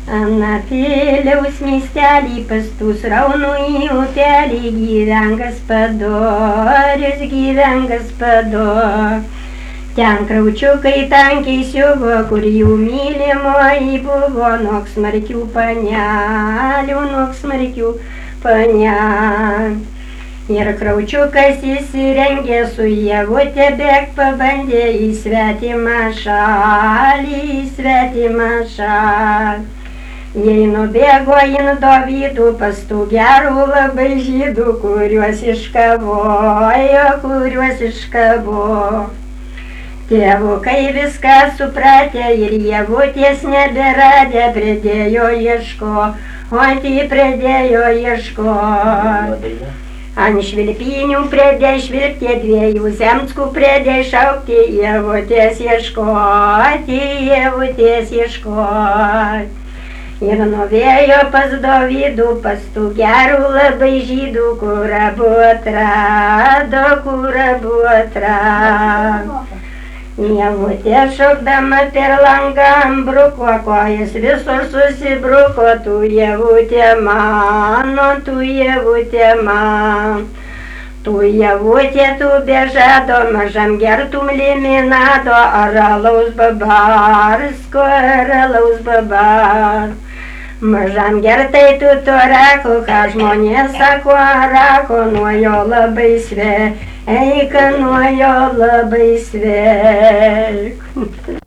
Anapiliaus miestelį pastus raunų į upelį gyven Gaspadorius. Ten kraučiukai tankiai siuvo, kur jų mylimoji buvo, nuo smarkių panelių. Ir kraučiukas įsirengė su ievutė, bėgt pabandė į svetimą šalį. Jei nubėgo į Dovydų pas tų gerų labai žydų, kuriuos iškavo. Tėvukai viską supratę ir ievutės neberadę, pradėjo ieškoti. Ant švilpinių pradėjo švilpti, dviejų zemckų pradėjo šaukti, ievutės ieškoti. Ir nuvėjo pas Dovydų, pas tų gerų labai žydų, kur abu atrado. Ievutė šokdama per langą bruko, kojas visur susibruko, tu ievutė man. Tu ievutė, tu bežado, mažam gertum liminado, ar alaus babarsko. Mažam gertai tu torako, ką žmonės sako, arako, nuo jo labai sveika.